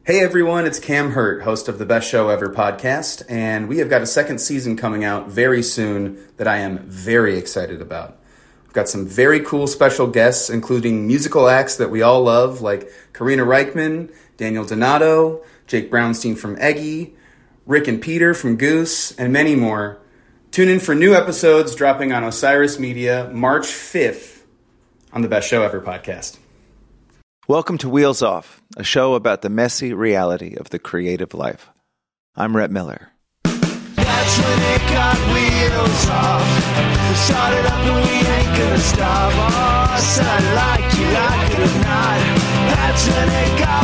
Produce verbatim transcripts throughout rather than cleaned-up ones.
Hey everyone, it's Cam Hurt, host of the Best Show Ever podcast, and we have got a second season coming out very soon that I am very excited about. We've got some very cool special guests, including musical acts that we all love, like Karina Reichman, Daniel Donato, Jake Brownstein from Eggy, Rick and Peter from Goose, and many more. Tune in for new episodes dropping on Osiris Media March fifth on the Best Show Ever podcast. Welcome to Wheels Off, a show about the messy reality of the creative life. I'm Rhett Miller. That's when it got wheels off. We started up and we ain't gonna stop. Oh, son, I like you, like it or not. That's when it got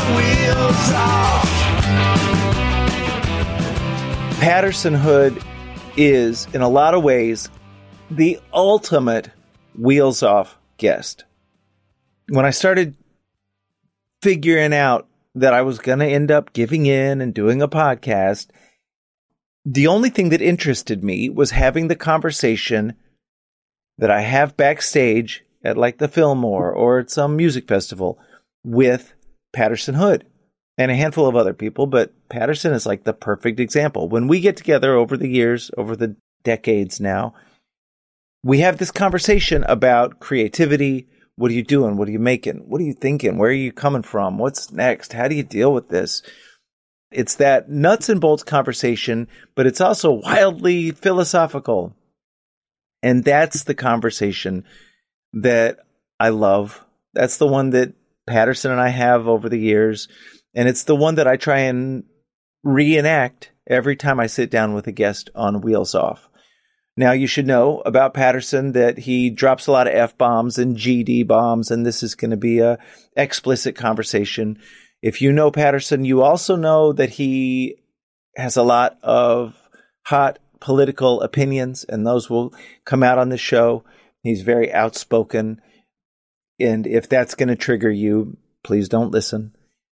wheels off. Patterson Hood is, in a lot of ways, the ultimate Wheels Off guest. When I started figuring out that I was going to end up giving in and doing a podcast, the only thing that interested me was having the conversation that I have backstage at like the Fillmore or at some music festival with Patterson Hood and a handful of other people, but Patterson is like the perfect example. When we get together over the years, over the decades now, we have this conversation about creativity. What are you doing? What are you making? What are you thinking? Where are you coming from? What's next? How do you deal with this? It's that nuts and bolts conversation, but it's also wildly philosophical. And that's the conversation that I love. That's the one that Patterson and I have over the years. And it's the one that I try and reenact every time I sit down with a guest on Wheels Off. Now, you should know about Patterson that he drops a lot of F-bombs and G D bombs, and this is going to be a explicit conversation. If you know Patterson, you also know that he has a lot of hot political opinions, and those will come out on the show. He's very outspoken, and if that's going to trigger you, please don't listen.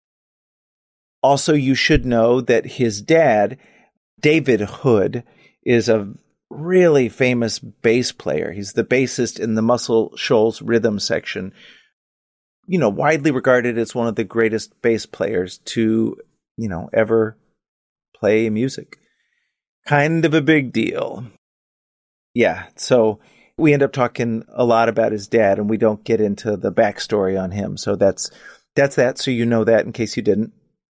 Also, you should know that his dad, David Hood, is a really famous bass player. He's the bassist in the Muscle Shoals rhythm section. You know, widely regarded as one of the greatest bass players to, you know, ever play music. Kind of a big deal. Yeah, so we end up talking a lot about his dad, and we don't get into the backstory on him. So that's that's that, so you know that in case you didn't.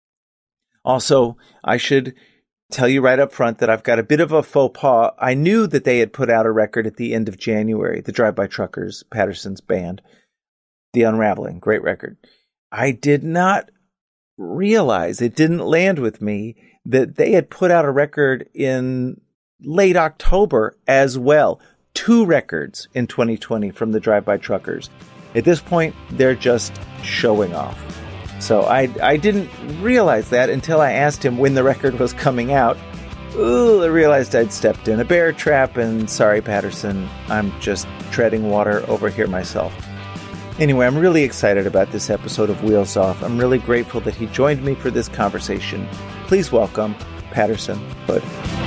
Also, I should tell you right up front that I've got a bit of a faux pas. I knew that they had put out a record at the end of January, the Drive-By Truckers, Patterson's band, The Unraveling, great record. I did not realize, it didn't land with me, that they had put out a record in late October as well. Two records in twenty twenty from the Drive-By Truckers. At this point, they're just showing off. So I I didn't realize that until I asked him when the record was coming out. Ooh, I realized I'd stepped in a bear trap, and sorry, Patterson, I'm just treading water over here myself. Anyway, I'm really excited about this episode of Wheels Off. I'm really grateful that he joined me for this conversation. Please welcome Patterson Hood.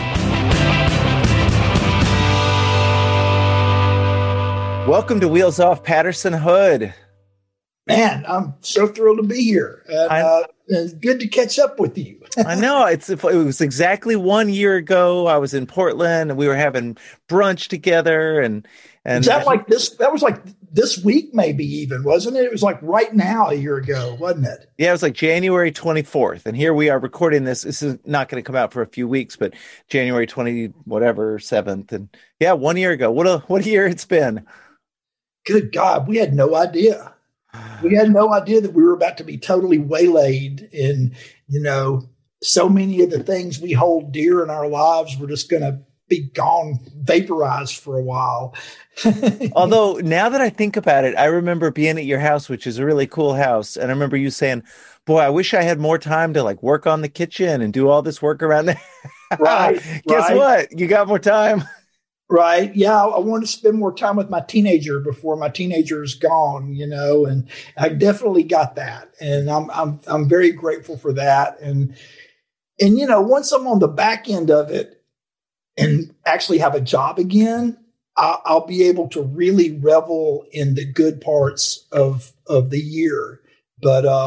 Welcome to Wheels Off, Patterson Hood. Man, I'm so thrilled to be here. And, uh, it's good to catch up with you. I know. It's it was exactly one year ago. I was in Portland, and we were having brunch together. And and is that like this? That was like this week, maybe even, wasn't it? It was like right now, a year ago, wasn't it? Yeah, it was like January twenty-fourth, and here we are recording this. This is not going to come out for a few weeks, but January twenty whatever seventh, and yeah, one year ago. What a what a year it's been. Good God, we had no idea. We had no idea that we were about to be totally waylaid, and, you know, so many of the things we hold dear in our lives were just going to be gone, vaporized for a while. Although now that I think about it, I remember being at your house, which is a really cool house. And I remember you saying, boy, I wish I had more time to like work on the kitchen and do all this work around there. Right. Guess right. what? You got more time. Right. Yeah. I want to spend more time with my teenager before my teenager is gone, you know, and I definitely got that. And I'm, I'm, I'm very grateful for that. And, and, you know, once I'm on the back end of it and actually have a job again, I'll, I'll be able to really revel in the good parts of, of the year. But, uh,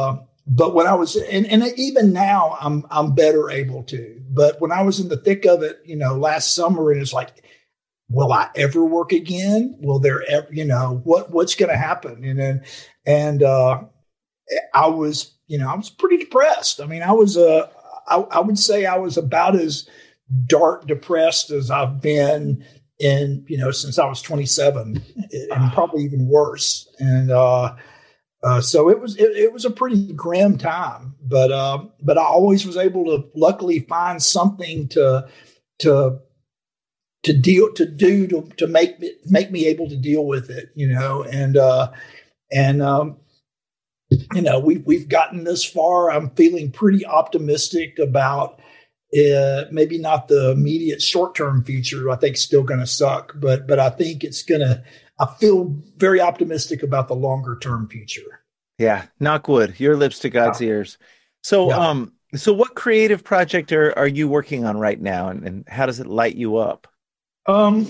but when I was, and, and even now I'm, I'm better able to, but when I was in the thick of it, you know, last summer, and it's like, will I ever work again? Will there ever, you know, what, what's going to happen? And then, and, uh, I was, you know, I was pretty depressed. I mean, I was, uh, I, I would say I was about as dark depressed as I've been in, you know, since I was twenty-seven, and probably even worse. And, uh, uh, so it was, it, it was a pretty grim time, but, uh, but I always was able to luckily find something to, to, to deal, to do, to, to make, make me able to deal with it, you know, and, uh, and, um, you know, we've, we've gotten this far. I'm feeling pretty optimistic about, uh, maybe not the immediate short-term future. I think it's still going to suck, but, but I think it's going to, I feel very optimistic about the longer term future. Yeah. Knock wood, your lips to God's yeah. ears. So, yeah. um, so what creative project are, are you working on right now, and, and how does it light you up? Um,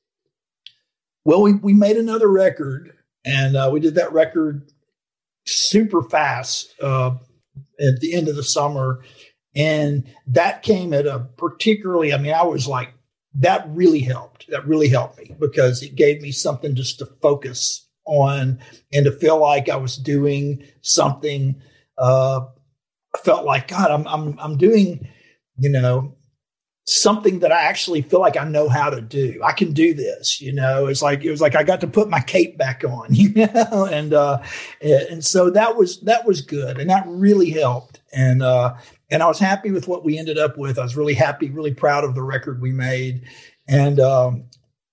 well, we, we made another record, and, uh, we did that record super fast, uh, at the end of the summer. And that came at a particularly, I mean, I was like, that really helped. That really helped me because it gave me something just to focus on and to feel like I was doing something. Uh, I felt like, God, I'm, I'm, I'm doing, you know, something that I actually feel like I know how to do. I can do this, you know, it's like, it was like, I got to put my cape back on, you know, and, uh, and so that was, that was good. And that really helped. And, uh, and I was happy with what we ended up with. I was really happy, really proud of the record we made. And, um,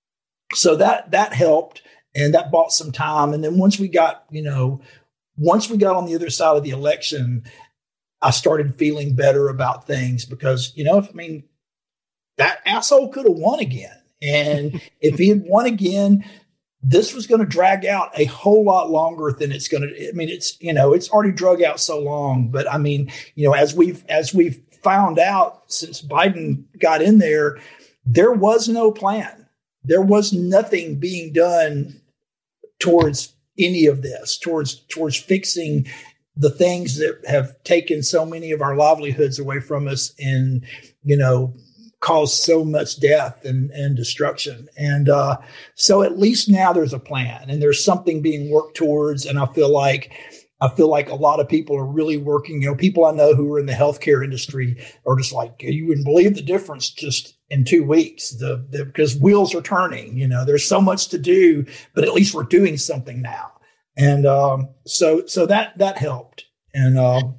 so that, that helped, and that bought some time. And then once we got, you know, once we got on the other side of the election, I started feeling better about things because, you know, if, I mean, that asshole could have won again. And if he had won again, this was going to drag out a whole lot longer than it's going to. I mean, it's, you know, it's already drug out so long. But I mean, you know, as we've as we've found out since Biden got in there, there was no plan. There was nothing being done towards any of this, towards towards fixing the things that have taken so many of our livelihoods away from us and, you know, caused so much death and, and destruction. And uh, so at least now there's a plan and there's something being worked towards. And I feel like I feel like a lot of people are really working. You know, people I know who are in the healthcare industry are just like, you wouldn't believe the difference just in two weeks, the, the because wheels are turning. You know, there's so much to do, but at least we're doing something now. And um, so so that that helped. And um,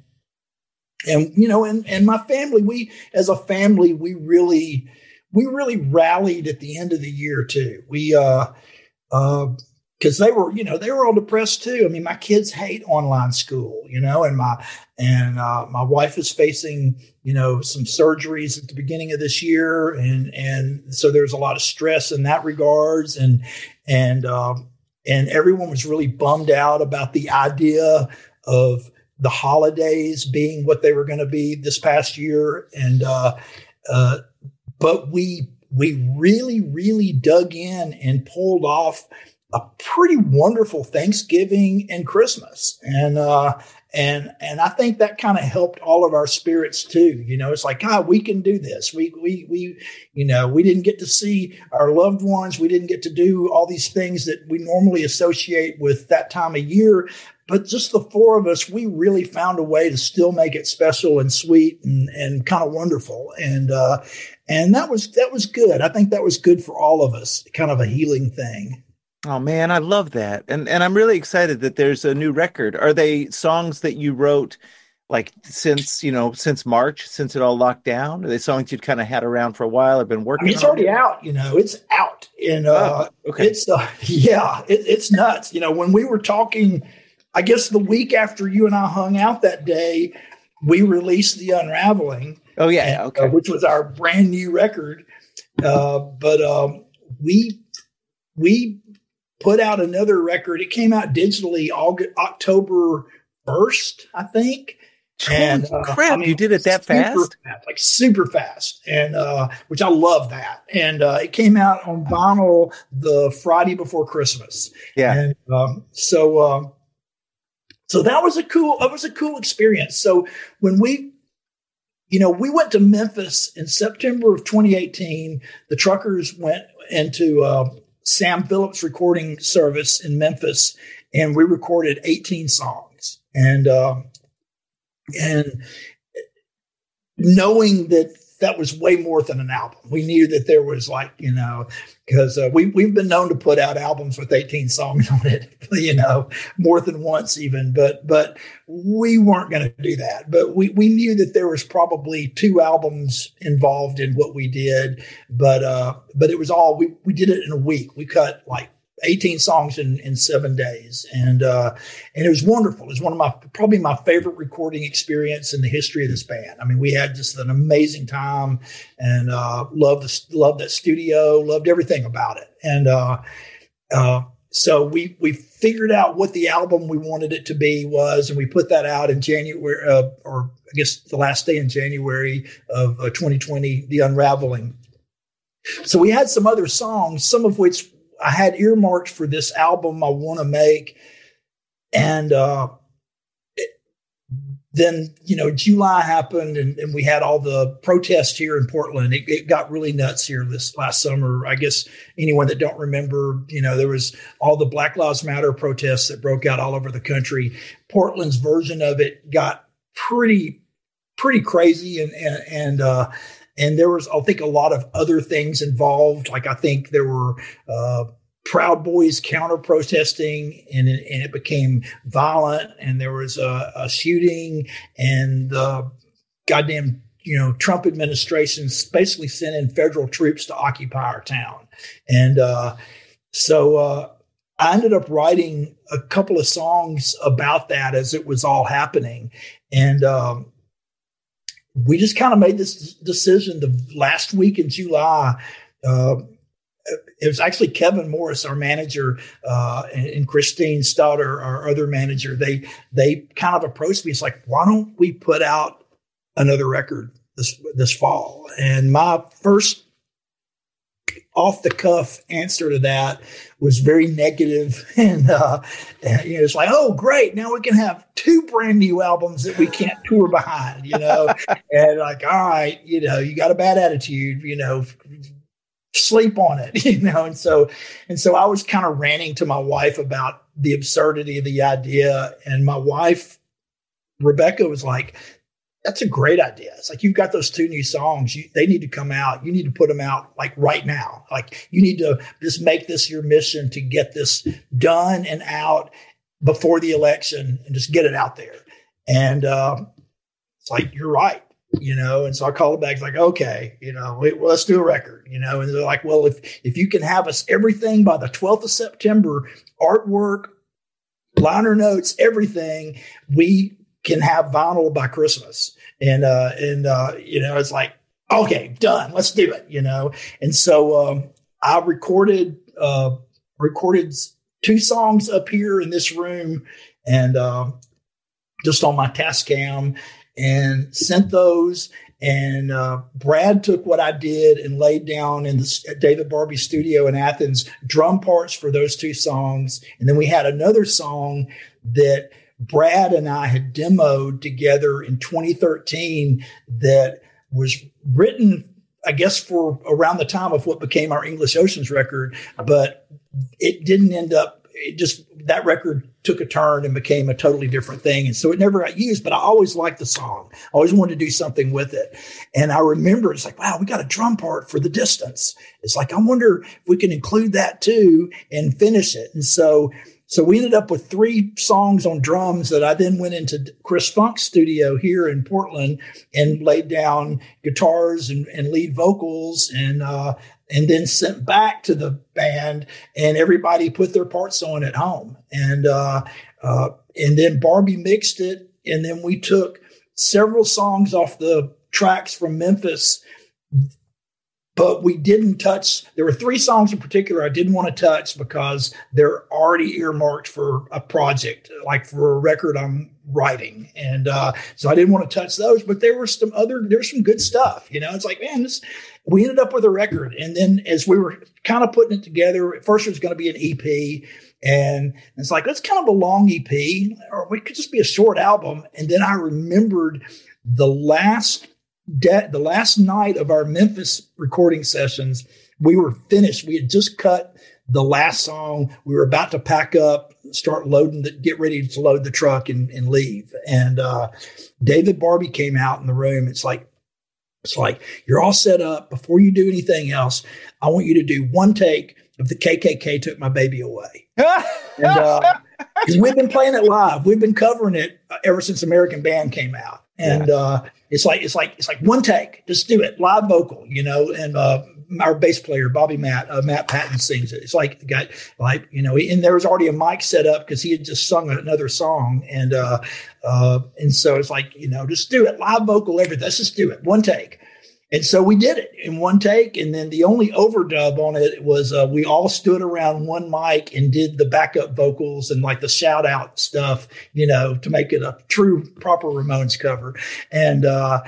And, you know, and, and my family, we, as a family, we really, we really rallied at the end of the year too. We, uh, uh, cause they were, you know, they were all depressed too. I mean, my kids hate online school, you know, and my, and, uh, my wife is facing, you know, some surgeries at the beginning of this year. And, and so there's a lot of stress in that regards. And, and, um, and everyone was really bummed out about the idea of the holidays being what they were going to be this past year. And, uh, uh, but we, we really, really dug in and pulled off a pretty wonderful Thanksgiving and Christmas. And, uh, and, and I think that kind of helped all of our spirits too. You know, it's like, God, we can do this. We, we, we, you know, we didn't get to see our loved ones. We didn't get to do all these things that we normally associate with that time of year. But just the four of us, we really found a way to still make it special and sweet and, and kind of wonderful. And, uh, and that was, that was good. I think that was good for all of us, kind of a healing thing. Oh man, I love that. And, and I'm really excited that there's a new record. Are they songs that you wrote like since, you know, since March, since it all locked down? Are they songs you'd kind of had around for a while, have been working on? I mean, it's already out, you know, it's out. And, uh, oh, okay. it's, uh, yeah, it, it's nuts. You know, when we were talking, I guess the week after you and I hung out that day, we released The Unraveling. Oh, yeah. Okay. Uh, which was our brand new record. Uh, but um, we we put out another record. It came out digitally August, October first, I think. And uh, crap, I mean, you did it that fast? fast? Like super fast. And uh, which I love that. And uh, it came out on vinyl the Friday before Christmas. Yeah. And um, so... Um, so that was a cool, that was a cool experience. So when we, you know, we went to Memphis in September of twenty eighteen, the Truckers went into uh, Sam Phillips recording service in Memphis, and we recorded eighteen songs. And, uh, and knowing that that was way more than an album, we knew that there was like, you know, because uh, we, we've been known to put out albums with eighteen songs on it, you know, more than once even, but, but we weren't going to do that. But we, we knew that there was probably two albums involved in what we did, but, uh, but it was all, we, we did it in a week. We cut like eighteen songs in, in seven days. And, uh, and it was wonderful. It was one of my, probably my favorite recording experience in the history of this band. I mean, we had just an amazing time, and, uh, loved the, loved that studio, loved everything about it. And, uh, uh, so we, we figured out what the album we wanted it to be was, and we put that out in January, uh, or I guess the last day in January of uh, twenty twenty, The Unraveling. So we had some other songs, some of which I had earmarked for this album I want to make. And, uh, it, then, you know, July happened, and, and we had all the protests here in Portland. It, it got really nuts here this last summer. I guess anyone that don't remember, you know, there was all the Black Lives Matter protests that broke out all over the country. Portland's version of it got pretty, pretty crazy. And, and, and, uh, And there was, I think, a lot of other things involved. Like, I think there were uh, Proud Boys counter protesting, and it, and it became violent. And there was a, a shooting, and the goddamn, you know, Trump administration basically sent in federal troops to occupy our town. And uh, so uh, I ended up writing a couple of songs about that as it was all happening. And um, we just kind of made this decision the last week in July. Uh, it was actually Kevin Morris, our manager, uh, and, and Christine Stauder, our other manager. They they kind of approached me. It's like, why don't we put out another record this this fall? And my first off the cuff answer to that was very negative. And, uh, and, you know, it's like, oh, great. Now we can have two brand new albums that we can't tour behind, you know, and like, all right, you know, you got a bad attitude, you know, sleep on it, you know? And so, and so I was kind of ranting to my wife about the absurdity of the idea. And my wife, Rebecca, was like, that's a great idea. It's like, you've got those two new songs. You, they need to come out. You need to put them out like right now. Like, you need to just make this your mission to get this done and out before the election, and just get it out there. And uh, it's like, you're right, you know? And so I called back. It's like, okay, you know, we, well, let's do a record, you know? And they're like, well, if, if you can have us everything by the twelfth of September, artwork, liner notes, everything, we can have vinyl by Christmas. And, uh, and, uh, you know, it's like, okay, done, let's do it, you know? And so, um, I recorded, uh, recorded two songs up here in this room, and, um, uh, just on my Tascam, and sent those. And, uh, Brad took what I did and laid down in the David Barbie studio in Athens, drum parts for those two songs. And then we had another song that Brad and I had demoed together in twenty thirteen that was written, I guess, for around the time of what became our English Oceans record, but it didn't end up, it just, that record took a turn and became a totally different thing. And so it never got used, but I always liked the song. I always wanted to do something with it. And I remember it's like, wow, we got a drum part for The Distance. It's like, I wonder if we can include that too and finish it. And so So we ended up with three songs on drums that I then went into Chris Funk's studio here in Portland and laid down guitars and, and lead vocals, and uh, and then sent back to the band, and everybody put their parts on at home. And uh, uh, and then Barbie mixed it, and then we took several songs off the tracks from Memphis, but we didn't touch. There were three songs in particular I didn't want to touch because they're already earmarked for a project, like for a record I'm writing. And uh, so I didn't want to touch those, but there were some other, there's some good stuff, you know, it's like, man, this, we ended up with a record. And then as we were kind of putting it together, at first it was going to be an E P. And it's like, that's kind of a long E P, or it could just be a short album. And then I remembered the last de- the last night of our Memphis recording sessions, we were finished. We had just cut the last song. We were about to pack up, start loading, the, get ready to load the truck and, and leave. And uh, David Barbie came out in the room. It's like, it's like, you're all set up. Before you do anything else, I want you to do one take of the K K K Took My Baby Away. And uh, 'cause we've been playing it live. We've been covering it ever since American Band came out. And yeah. uh, it's like, it's like, it's like one take, just do it, live vocal, you know, and uh, our bass player, Bobby Matt, uh, Matt Patton sings it. It's like, got like, you know, and there was already a mic set up because he had just sung another song. And, uh, uh, and so it's like, you know, just do it, live vocal, everything. Let's just do it, one take. And so we did it in one take. And then the only overdub on it was uh, we all stood around one mic and did the backup vocals and like the shout out stuff, you know, to make it a true, proper Ramones cover. And, uh,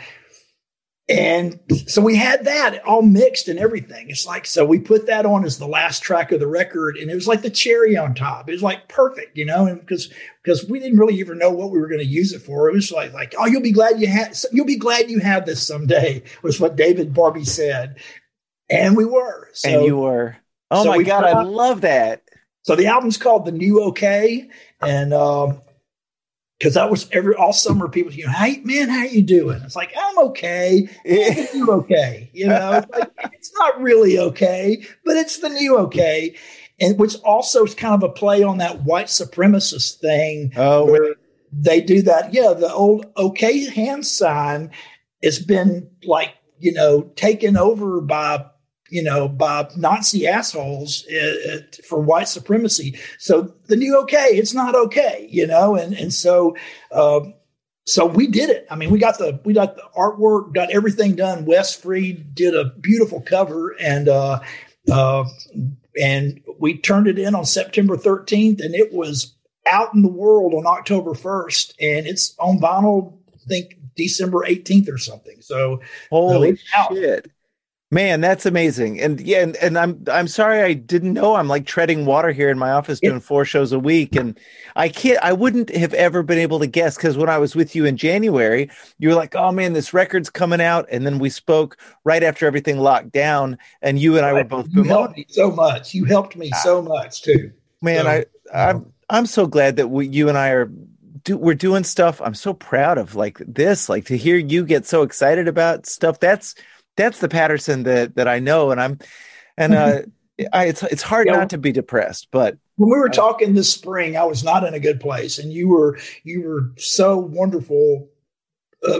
and so we had that all mixed and everything. It's like, so we put that on as the last track of the record, and it was like the cherry on top. It was like perfect, you know, and because, because we didn't really even know what we were going to use it for. It was like, like, oh, you'll be glad you had, you'll be glad you have this someday, was what David Barbie said. And we were. So, and you were. Oh so my God, I love that. So the album's called The New OK. And, um, because that was every all summer, people, you know, hey man, how you doing? It's like, I'm okay. You okay? You know, it's, like, it's not really okay, but it's the new okay, and which also is kind of a play on that white supremacist thing. Oh, where really? They do that. Yeah, the old okay hand sign has been like, you know, taken over by, you know, by Nazi assholes uh, for white supremacy. So the new okay, it's not okay, you know, and and so uh, so we did it. I mean, we got the we got the artwork, got everything done. Wes Freed did a beautiful cover, and uh, uh, and we turned it in on September thirteenth, and it was out in the world on October first, and it's on vinyl, I think December eighteenth or something. So holy uh, shit. Man, that's amazing. And yeah, and, and I'm I'm sorry I didn't know. I'm like treading water here in my office doing four shows a week. And I can't I wouldn't have ever been able to guess, because when I was with you in January, you were like, oh man, this record's coming out. And then we spoke right after everything locked down, and you and I were both you helped me so much. You helped me so much too. Man, so, I I'm I'm so glad that we you and I are do, we're doing stuff. I'm so proud of like this, like to hear you get so excited about stuff. That's That's the Patterson that, that I know. And I'm, and uh, I, it's, it's hard yeah. not to be depressed, but when we were talking this spring, I was not in a good place, and you were, you were so wonderful uh,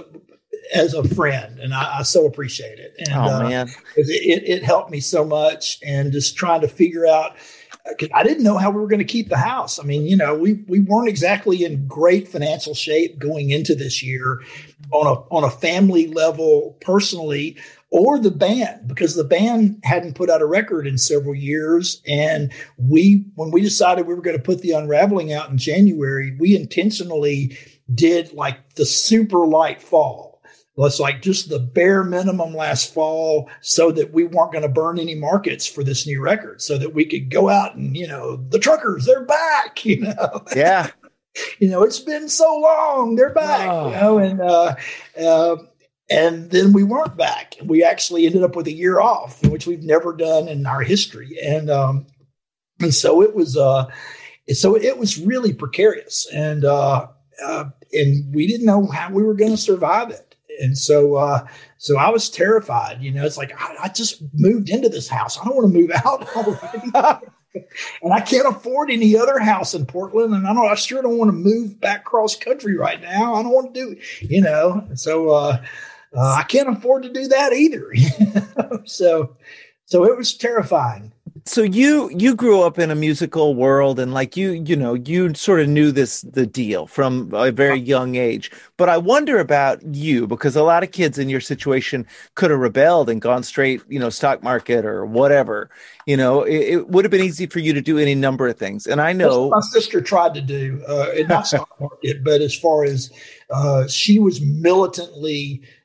as a friend. And I, I so appreciate it. And, oh uh, man, it, it, it helped me so much, and just trying to figure out, because I didn't know how we were going to keep the house. I mean, you know, we we weren't exactly in great financial shape going into this year on a on a family level, personally, or the band, because the band hadn't put out a record in several years. And we, when we decided we were going to put The Unraveling out in January, we intentionally did like the super light fall. It's like just the bare minimum last fall, so that we weren't going to burn any markets for this new record, so that we could go out and, you know, the truckers, they're back, you know? Yeah. You know, it's been so long, they're back, oh. you know, and, uh, uh, and then we weren't back. We actually ended up with a year off, which we've never done in our history. And, um, and so it was, uh, so it was really precarious, and, uh, uh, and we didn't know how we were going to survive it. And so, uh, so I was terrified, you know, it's like, I, I just moved into this house. I don't want to move out already. And I can't afford any other house in Portland. And I don't, I sure don't want to move back cross country right now. I don't want to do it, you know? So, uh, uh, I can't afford to do that either. You know? So, so it was terrifying. So you you grew up in a musical world, and like you you know you sort of knew this the deal from a very young age. But I wonder about you, because a lot of kids in your situation could have rebelled and gone straight, you know, stock market or whatever. You know, it, it would have been easy for you to do any number of things. And I know my sister tried to do, uh, not stock market, but as far as uh, she was militantly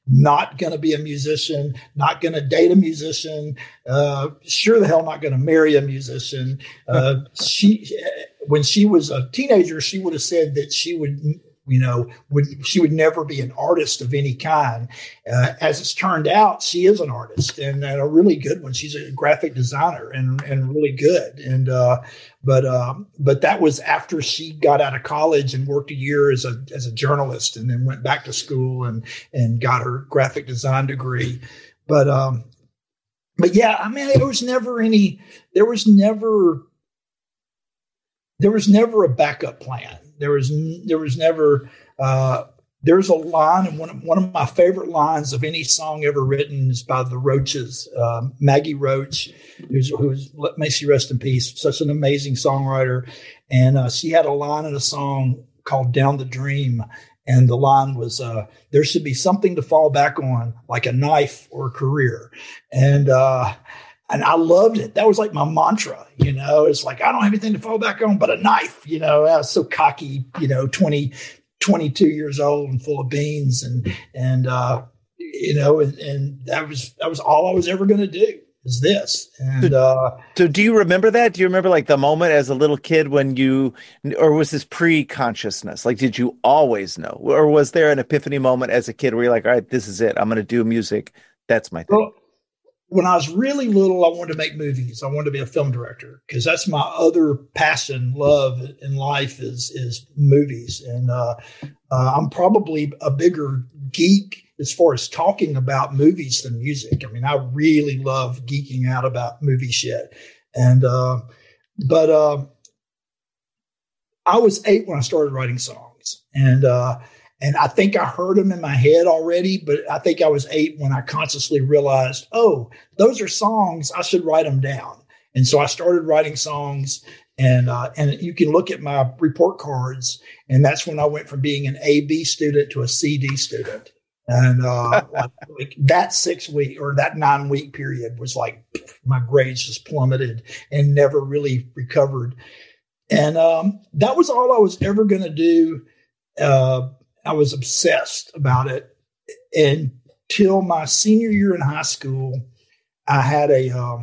not going to be a musician, not going to date a musician, uh, sure the hell not going to marry a musician. Uh, she, when she was a teenager, she would have said that she would, you know, would she would never be an artist of any kind. Uh, as it's turned out, she is an artist, and, and a really good one. She's a graphic designer and and really good. And uh, but um, but that was after she got out of college and worked a year as a as a journalist, and then went back to school and and got her graphic design degree. But um, but yeah, I mean, there was never any. There was never. There was never a backup plan. There was there was never uh, there's a line, and one of, one of my favorite lines of any song ever written is by the Roaches. Um, Maggie Roach, who's who's may she rest in peace, such an amazing songwriter, and uh, she had a line in a song called "Down the Dream," and the line was, uh, "There should be something to fall back on, like a knife or a career," and uh, And I loved it. That was like my mantra, you know, it's like, I don't have anything to fall back on but a knife, you know. I was so cocky, you know, twenty, twenty-two years old and full of beans. And, and, uh, you know, and, and that was, that was all I was ever going to do is this. And, uh, so do you remember that? Do you remember like the moment as a little kid when you, or was this pre-consciousness? Like, did you always know, or was there an epiphany moment as a kid where you're like, all right, this is it. I'm going to do music. That's my thing. Well, when I was really little, I wanted to make movies. I wanted to be a film director because that's my other passion, love in life is is movies. And uh, uh, I'm probably a bigger geek as far as talking about movies than music. I mean, I really love geeking out about movie shit. And uh, but uh, I was eight when I started writing songs, and uh, And I think I heard them in my head already, but I think I was eight when I consciously realized, oh, those are songs. I should write them down. And so I started writing songs, and uh, and you can look at my report cards, and that's when I went from being an A B student to a C D student. And uh, like, like that six week or that nine week period was like my grades just plummeted and never really recovered. And um, that was all I was ever going to do. Uh, I was obsessed about it until my senior year in high school. I had a, uh,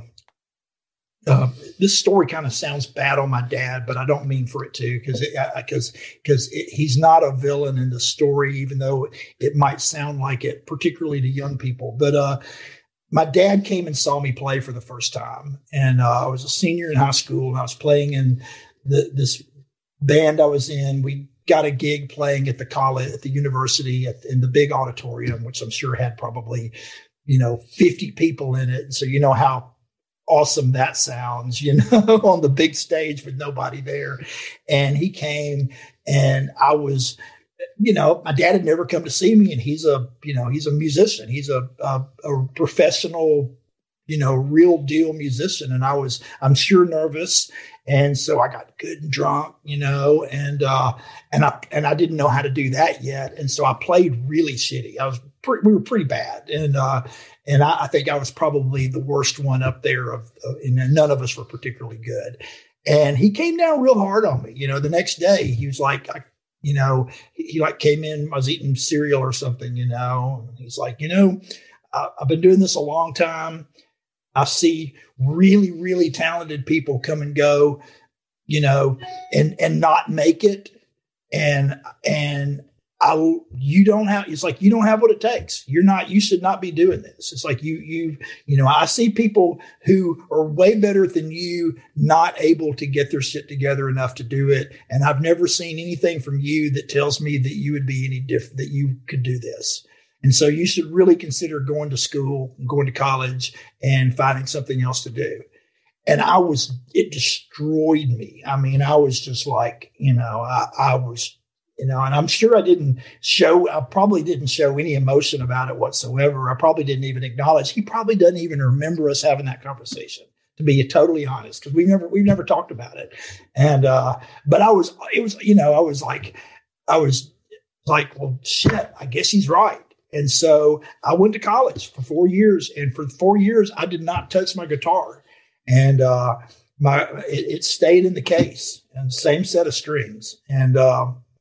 uh, this story kind of sounds bad on my dad, but I don't mean for it to, because because because he's not a villain in the story, even though it might sound like it, particularly to young people. But uh, my dad came and saw me play for the first time, and uh, I was a senior in high school, and I was playing in the, this band I was in. We got a gig playing at the college, at the university, at, in the big auditorium, which I'm sure had probably, you know, fifty people in it. So you know how awesome that sounds, you know, on the big stage with nobody there. And he came, and I was, you know, my dad had never come to see me, and he's a, you know, he's a musician. He's a, a, a professional, you know, real deal musician. And I was, I'm sure nervous. And so I got good and drunk, you know, and, uh, and I, and I didn't know how to do that yet. And so I played really shitty. I was pretty, we were pretty bad. And, uh, and I, I think I was probably the worst one up there of, of, and none of us were particularly good. And he came down real hard on me, you know, the next day. He was like, I, you know, he, he like came in, I was eating cereal or something, you know, and he's like, you know, I, I've been doing this a long time. I see really, really talented people come and go, you know, and, and not make it. And, and I, you don't have, it's like, you don't have what it takes. You're not, you should not be doing this. It's like you, you, you know, I see people who are way better than you, not able to get their shit together enough to do it. And I've never seen anything from you that tells me that you would be any different, that you could do this. And so you should really consider going to school, going to college, and finding something else to do. And I was, it destroyed me. I mean, I was just like, you know, I, I was, you know, and I'm sure I didn't show, I probably didn't show any emotion about it whatsoever. I probably didn't even acknowledge. He probably doesn't even remember us having that conversation, to be totally honest, because we never, we've never talked about it. And, uh, but I was, it was, you know, I was like, I was like, well, shit, I guess he's right. And so I went to college for four years, and for four years I did not touch my guitar, and uh, my it, it stayed in the case and same set of strings. And uh,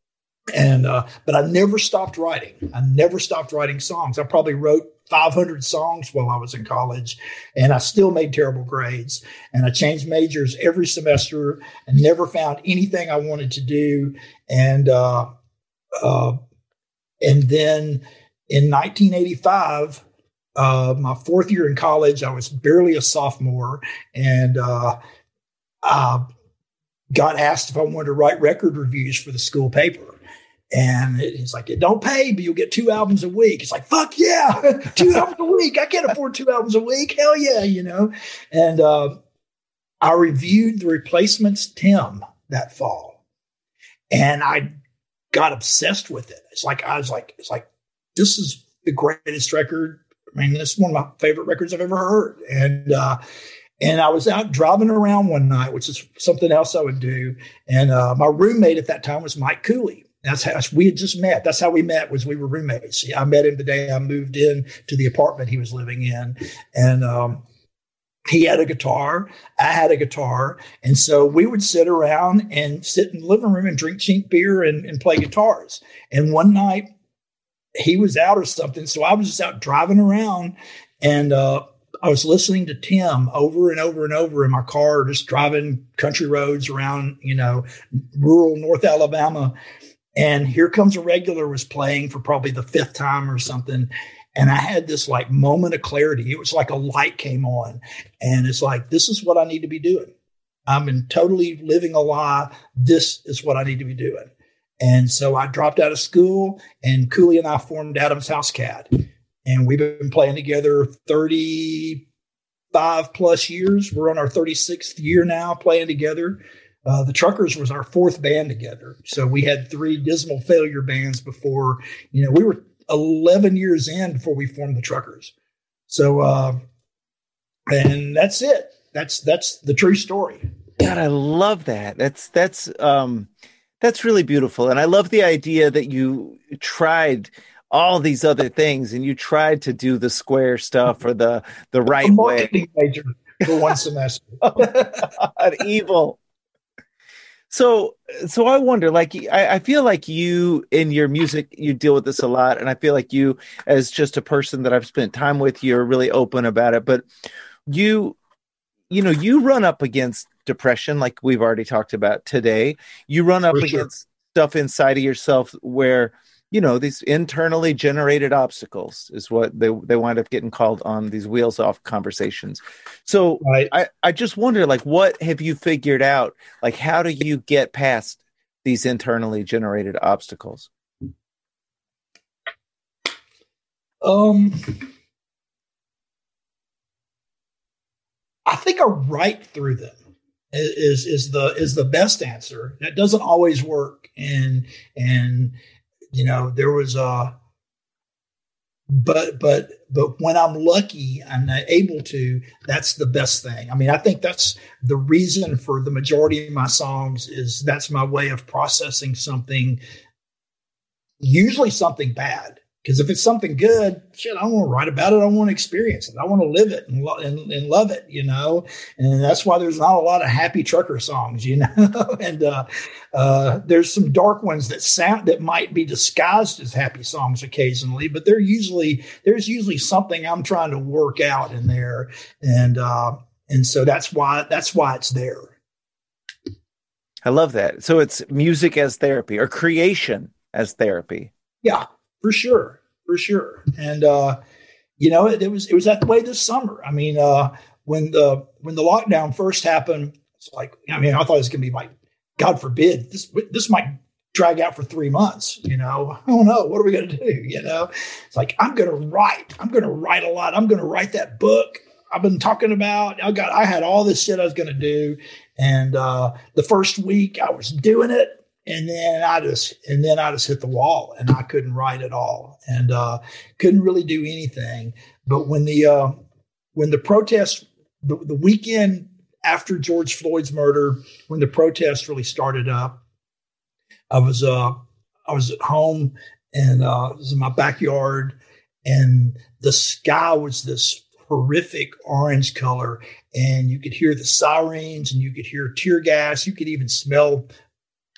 And, uh, but I never stopped writing. I never stopped writing songs. I probably wrote five hundred songs while I was in college, and I still made terrible grades. And I changed majors every semester and never found anything I wanted to do. And, uh, uh, and then in nineteen eighty-five, uh, my fourth year in college, I was barely a sophomore, and, uh, I got asked if I wanted to write record reviews for the school paper. And he's like, it don't pay, but you'll get two albums a week. It's like, fuck yeah, two albums a week. I can't afford two albums a week. Hell yeah, you know. And uh, I reviewed The Replacements' Tim that fall. And I got obsessed with it. It's like, I was like, it's like, this is the greatest record. I mean, this is one of my favorite records I've ever heard. And, uh, and I was out driving around one night, which is something else I would do. And uh, my roommate at that time was Mike Cooley. That's how we had just met. That's how we met, was we were roommates. I met him the day I moved in to the apartment he was living in. And um, he had a guitar. I had a guitar. And so we would sit around and sit in the living room and drink cheap beer and, and play guitars. And one night he was out or something. So I was just out driving around, and uh, I was listening to Tim over and over and over in my car, just driving country roads around, you know, rural North Alabama. And Here Comes a Regular was playing for probably the fifth time or something. And I had this like moment of clarity. It was like a light came on, and it's like, this is what I need to be doing. I'm in totally living a lie. This is what I need to be doing. And so I dropped out of school, and Cooley and I formed Adam's House Cat. And we've been playing together thirty-five plus years. We're on our thirty-sixth year now playing together. Uh, the Truckers was our fourth band together. So we had three Dismal Failure bands before, you know, we were eleven years in before we formed the Truckers. So, uh, and that's it. That's, that's the true story. God, I love that. That's, that's, um, that's really beautiful. And I love the idea that you tried all these other things and you tried to do the square stuff or the, the right way. Major for one semester. God, evil. So, so I wonder, like, I, I feel like you in your music, you deal with this a lot. And I feel like you, as just a person that I've spent time with, you're really open about it. But you, you know, you run up against depression, like we've already talked about today. You run up For against sure. stuff inside of yourself where, you know, these internally generated obstacles is what they, they wind up getting called on these wheels off conversations. So right. I, I just wonder, like, what have you figured out? Like, how do you get past these internally generated obstacles? Um, I think I write through them is, is the, is the best answer. That doesn't always work. And, and, you know, there was a, but, but, but when I'm lucky and able to, that's the best thing. I mean, I think that's the reason for the majority of my songs is that's my way of processing something, usually something bad. Because if it's something good, shit, I don't want to write about it. I want to experience it. I want to live it and, lo- and, and love it, you know. And that's why there's not a lot of happy trucker songs, you know. and uh, uh, there's some dark ones that sound that might be disguised as happy songs occasionally, but they're usually there's usually something I'm trying to work out in there, and uh, and so that's why that's why it's there. I love that. So it's music as therapy or creation as therapy. Yeah. For sure, for sure, and uh, you know it, it was it was that way this summer. I mean, uh, when the when the lockdown first happened, it's like I mean, I thought it was going to be like, God forbid, this this might drag out for three months. You know, I don't know, what are we going to do? You know, it's like I'm going to write. I'm going to write a lot. I'm going to write that book I've been talking about. I got I had all this shit I was going to do, and uh, the first week I was doing it. And then I just, and then I just hit the wall and I couldn't write at all and, uh, couldn't really do anything. But when the, uh, when the protest, the, the weekend after George Floyd's murder, when the protests really started up, I was, uh, I was at home and, uh, it was in my backyard and the sky was this horrific orange color and you could hear the sirens and you could hear tear gas. You could even smell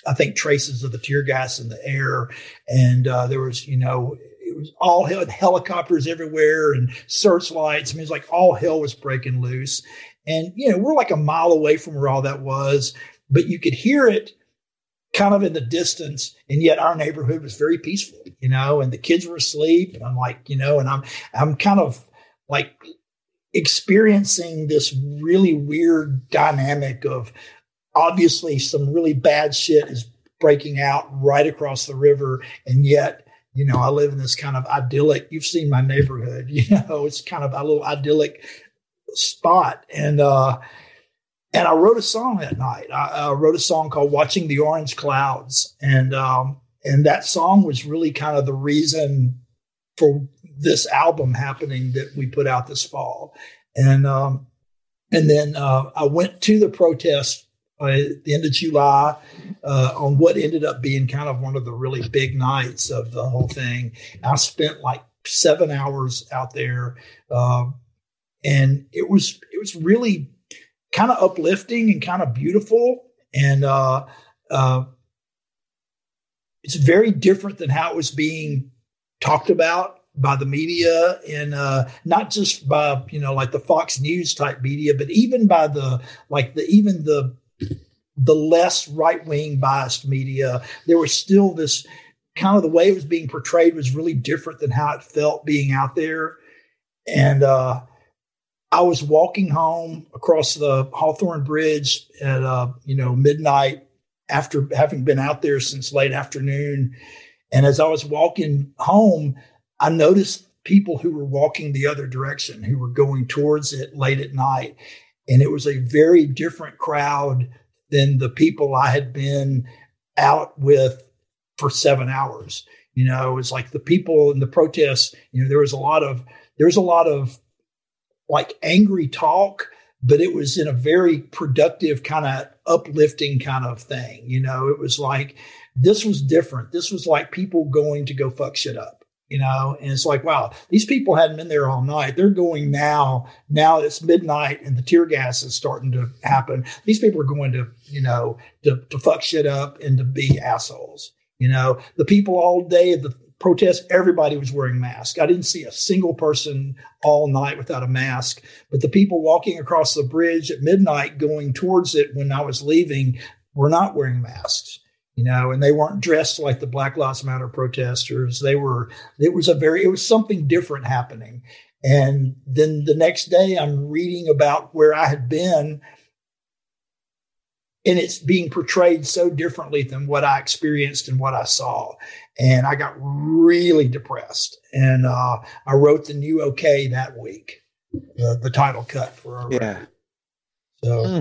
I think, traces of the tear gas in the air. And uh, there was, you know, it was all hell, helicopters everywhere and searchlights. I mean, it was like all hell was breaking loose. And, you know, we're like a mile away from where all that was, but you could hear it kind of in the distance. And yet our neighborhood was very peaceful, you know, and the kids were asleep. And I'm like, you know, and I'm, I'm kind of like experiencing this really weird dynamic of obviously some really bad shit is breaking out right across the river. And yet, you know, I live in this kind of idyllic, you've seen my neighborhood, you know, it's kind of a little idyllic spot. And, uh, and I wrote a song that night. I, I wrote a song called Watching the Orange Clouds. And, um, and that song was really kind of the reason for this album happening that we put out this fall. And, um, and then, uh, I went to the protest uh, at the end of July, uh, on what ended up being kind of one of the really big nights of the whole thing. I spent like seven hours out there. Um, and it was, it was really kind of uplifting and kind of beautiful. And, uh, uh, it's very different than how it was being talked about by the media, and uh, not just by, you know, like the Fox News type media, but even by the, like the, even the, the less right-wing biased media. There was still this kind of, the way it was being portrayed was really different than how it felt being out there. And uh, I was walking home across the Hawthorne Bridge at, uh, you know, midnight after having been out there since late afternoon. And as I was walking home, I noticed people who were walking the other direction, who were going towards it late at night. And it was a very different crowd than the people I had been out with for seven hours. You know, it was like the people in the protests, you know, there was a lot of, there was a lot of like angry talk, but it was in a very productive kind of uplifting kind of thing. You know, it was like, this was different. This was like people going to go fuck shit up, you know? And it's like, wow, these people hadn't been there all night. They're going now, now it's midnight and the tear gas is starting to happen. These people are going to, you know, to, to fuck shit up and to be assholes. You know, the people all day at the protest, everybody was wearing masks. I didn't see a single person all night without a mask, but the people walking across the bridge at midnight going towards it when I was leaving were not wearing masks, you know, and they weren't dressed like the Black Lives Matter protesters. They were, it was a very, it was something different happening. And then the next day I'm reading about where I had been, and it's being portrayed so differently than what I experienced and what I saw. And I got really depressed. And uh, I wrote the new OK that week, the, the title cut for our yeah. record. So, mm.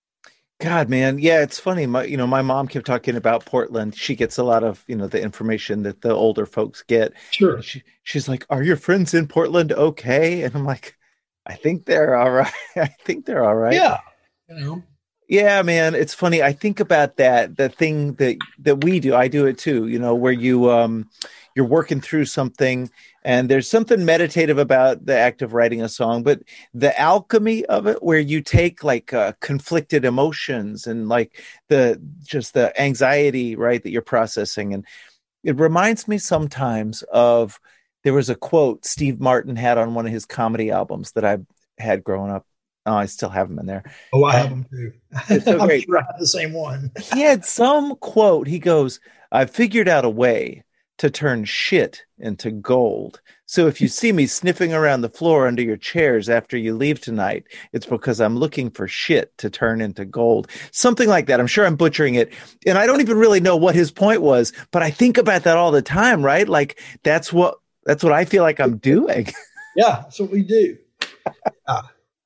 God, man. Yeah, it's funny. My, you know, my mom kept talking about Portland. She gets a lot of, you know, the information that the older folks get. Sure. She, she's like, are your friends in Portland okay? And I'm like, I think they're all right. I think they're all right. Yeah. You know. Yeah, man, it's funny. I think about that, the thing that, that we do, I do it too, you know, where you, um, you're working through something and there's something meditative about the act of writing a song, but the alchemy of it, where you take like uh, conflicted emotions and like the, just the anxiety, right, that you're processing. And it reminds me sometimes of, there was a quote Steve Martin had on one of his comedy albums that I had growing up. Oh, I still have them in there. Oh, I have them too. It's so I'm great. sure I have the same one. He had some quote. He goes, I've figured out a way to turn shit into gold. So if you see me sniffing around the floor under your chairs after you leave tonight, it's because I'm looking for shit to turn into gold. Something like that. I'm sure I'm butchering it. And I don't even really know what his point was, but I think about that all the time, right? Like that's what, that's what I feel like I'm doing. Yeah, that's what we do. Uh,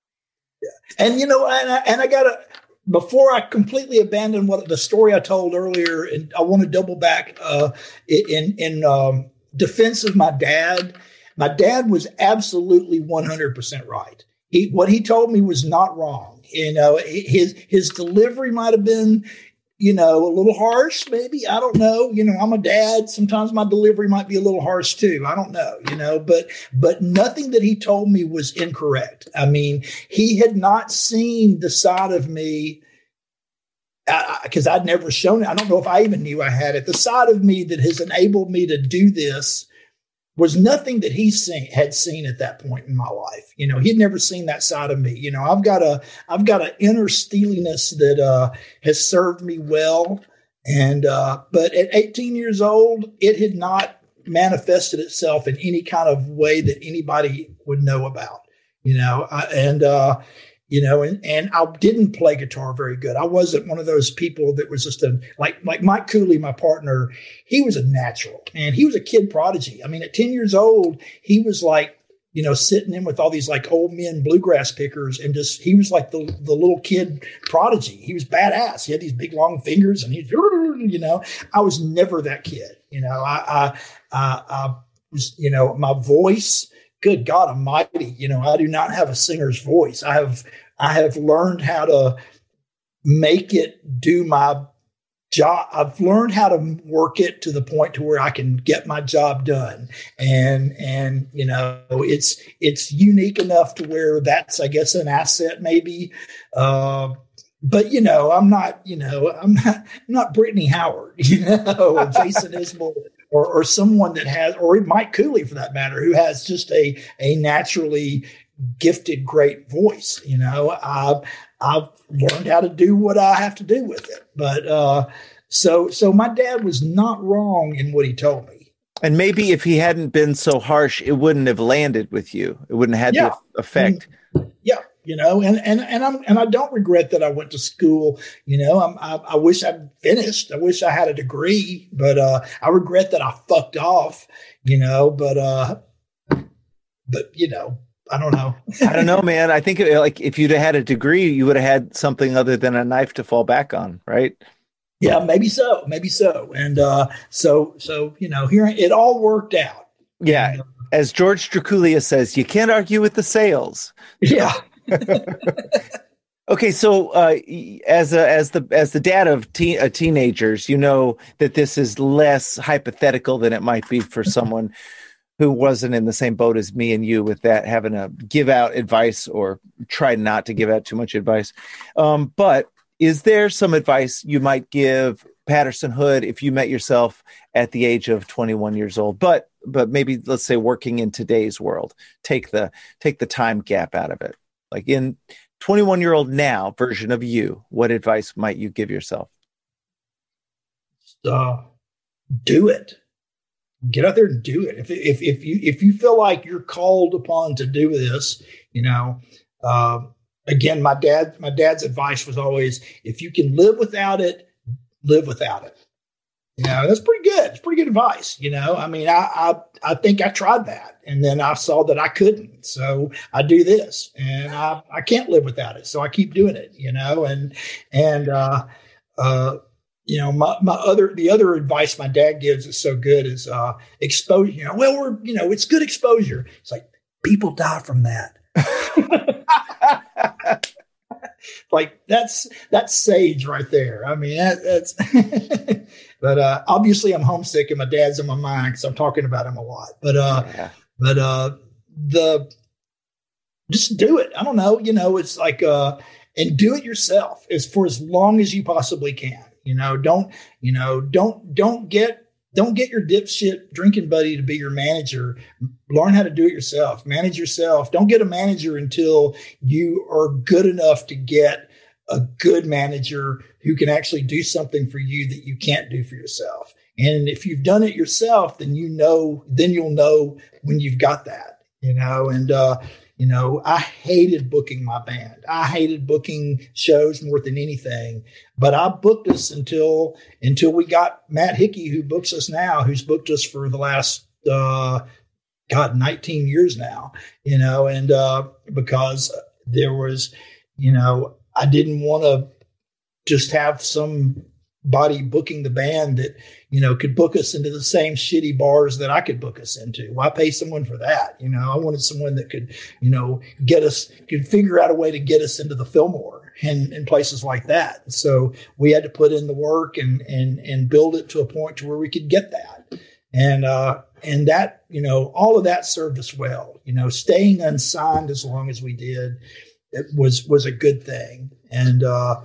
Yeah. And, you know, and I, and I got to, before I completely abandon what the story I told earlier, and I want to double back uh, in, in um, defense of my dad. My dad was absolutely one hundred percent right. He, what he told me was not wrong. You know, his, his delivery might have been, you know, a little harsh, maybe. I don't know. You know, I'm a dad. Sometimes my delivery might be a little harsh too. I don't know, you know, but, but nothing that he told me was incorrect. I mean, he had not seen the side of me because I'd never shown it. I don't know if I even knew I had it. The side of me that has enabled me to do this was nothing that he seen, had seen at that point in my life. You know, he'd never seen that side of me. You know, I've got a, I've got an inner steeliness that uh, has served me well. And, uh, but at eighteen years old, it had not manifested itself in any kind of way that anybody would know about, you know, I, and, uh, you know, and, and I didn't play guitar very good. I wasn't one of those people that was just a, like, like Mike Cooley, my partner, he was a natural, and he was a kid prodigy. I mean, at ten years old, he was like, you know, sitting in with all these like old men bluegrass pickers, and just, he was like the, the little kid prodigy. He was badass. He had these big long fingers, and he, you know, I was never that kid. You know, I, I, I, I was, you know, my voice, good God Almighty, you know, I do not have a singer's voice. I have, I have learned how to make it do my job. I've learned how to work it to the point to where I can get my job done. And, and, you know, it's, it's unique enough to where that's, I guess, an asset maybe. Uh, but, you know, I'm not, you know, I'm not, I'm not Brittany Howard, you know, or Jason Isbell. Or, or someone that has, or Mike Cooley for that matter, who has just a a naturally gifted, great voice. You know, I've I've learned how to do what I have to do with it. But uh, so so my dad was not wrong in what he told me. And maybe if he hadn't been so harsh, it wouldn't have landed with you. It wouldn't have had yeah. the effect. Yeah. You know, and, and, and I'm, and I don't regret that I went to school. You know, I'm, I, I wish I'd finished. I wish I had a degree, but, uh, I regret that I fucked off, you know, but, uh, but, you know, I don't know. I don't know, man. I think like if you'd have had a degree, you would have had something other than a knife to fall back on. Right. Yeah, maybe so. Maybe so. And, uh, so, so, you know, here it all worked out. Yeah. And, uh, as George Draculia says, you can't argue with the sales. Yeah. Okay, so uh, as a, as the as the dad of teen, uh, teenagers, you know that this is less hypothetical than it might be for someone who wasn't in the same boat as me and you with that, having to give out advice or try not to give out too much advice. Um, but is there some advice you might give Patterson Hood if you met yourself at the age of twenty-one years old, but but maybe let's say working in today's world, take the take the time gap out of it. Like in twenty-one-year-old now version of you, what advice might you give yourself? Uh, do it. Get out there and do it. If if if you if you feel like you're called upon to do this, you know. Uh, again, my dad my dad's advice was always, if you can live without it, live without it. You know, that's pretty good. It's pretty good advice. You know, I mean, I, I, I think I tried that, and then I saw that I couldn't. So I do this, and I, I can't live without it. So I keep doing it, you know, and, and, uh, uh, you know, my, my other, the other advice my dad gives is so good is, uh, exposure, you know, well, we're, you know, it's good exposure. It's like people die from that. Like that's, that's sage right there. I mean, that, that's, but, uh, obviously I'm homesick and my dad's in my mind because I'm talking about him a lot, but, uh, yeah. but, uh, the, just do it. I don't know, you know, it's like, uh, and do it yourself as for as long as you possibly can, you know, don't, you know, don't, don't get, don't get your dipshit drinking buddy to be your manager. Learn how to do it yourself. Manage yourself. Don't get a manager until you are good enough to get a good manager who can actually do something for you that you can't do for yourself. And if you've done it yourself, then you know, then you'll know when you've got that, you know, and, uh, you know, I hated booking my band. I hated booking shows more than anything, but I booked us until, until we got Matt Hickey, who books us now, who's booked us for the last, uh, God, nineteen years now, you know, and, uh, because there was, you know, I didn't want to just have somebody booking the band that, you know, could book us into the same shitty bars that I could book us into. Why pay someone for that? You know, I wanted someone that could, you know, get us, could figure out a way to get us into the Fillmore and, and places like that. So we had to put in the work and, and, and build it to a point to where we could get that. And, uh, and that, you know, all of that served us well, you know, staying unsigned as long as we did, it was, was a good thing. And, uh,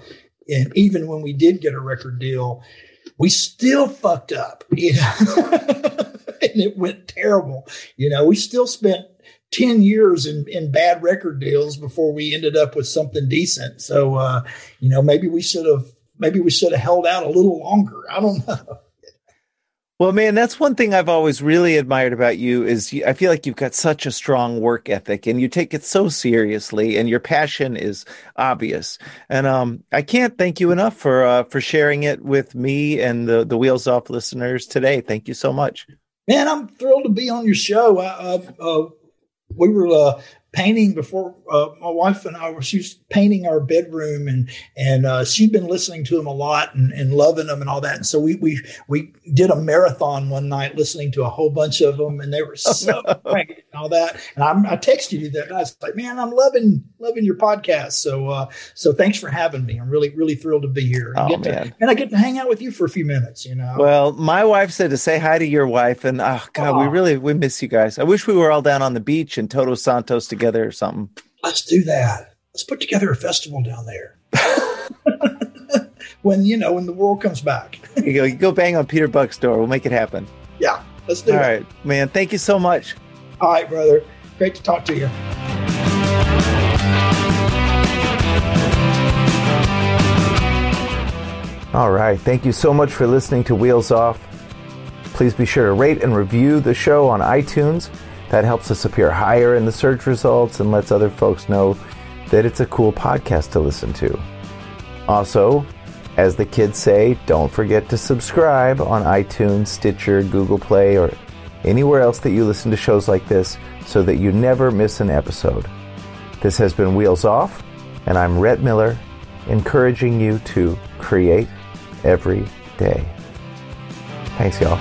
And even when we did get a record deal, we still fucked up, you know, and it went terrible. You know, we still spent ten years in, in bad record deals before we ended up with something decent. So, uh, you know, maybe we should have, maybe we should have held out a little longer. I don't know. Well, man, that's one thing I've always really admired about you is you, I feel like you've got such a strong work ethic and you take it so seriously and your passion is obvious. And um, I can't thank you enough for uh, for sharing it with me and the, the Wheels Off listeners today. Thank you so much. Man, I'm thrilled to be on your show. I, uh, uh, we were uh, painting before uh, my wife and I were, she was painting our bedroom and, and uh, she'd been listening to them a lot and, and loving them and all that. And so we, we, we did a marathon one night listening to a whole bunch of them and they were so oh, no. great and all that. And I'm, I texted you that. And I was like, man, I'm loving, loving your podcast. So, uh, so thanks for having me. I'm really, really thrilled to be here. And, oh, get man. To, and I get to hang out with you for a few minutes, you know? Well, my wife said to say hi to your wife and oh God, oh. we really, we miss you guys. I wish we were all down on the beach in Todos Santos together or something. Let's do that. Let's put together a festival down there. when, you know, when the world comes back. you go, you go bang on Peter Buck's door. We'll make it happen. Yeah, let's do it. All right, man. Thank you so much. All right, brother. Great to talk to you. All right. Thank you so much for listening to Wheels Off. Please be sure to rate and review the show on iTunes. That helps us appear higher in the search results and lets other folks know that it's a cool podcast to listen to. Also, as the kids say, don't forget to subscribe on iTunes, Stitcher, Google Play, or anywhere else that you listen to shows like this so that you never miss an episode. This has been Wheels Off, and I'm Rhett Miller, encouraging you to create every day. Thanks, y'all.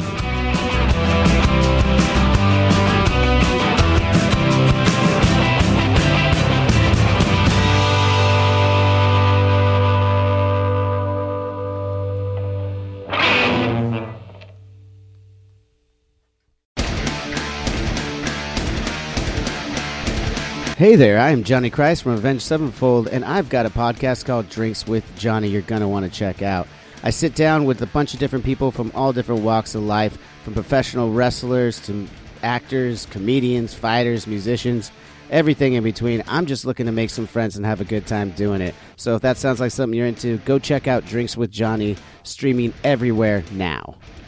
Hey there, I am Johnny Christ from Avenged Sevenfold, and I've got a podcast called Drinks with Johnny you're going to want to check out. I sit down with a bunch of different people from all different walks of life, from professional wrestlers to actors, comedians, fighters, musicians, everything in between. I'm just looking to make some friends and have a good time doing it. So if that sounds like something you're into, go check out Drinks with Johnny, streaming everywhere now.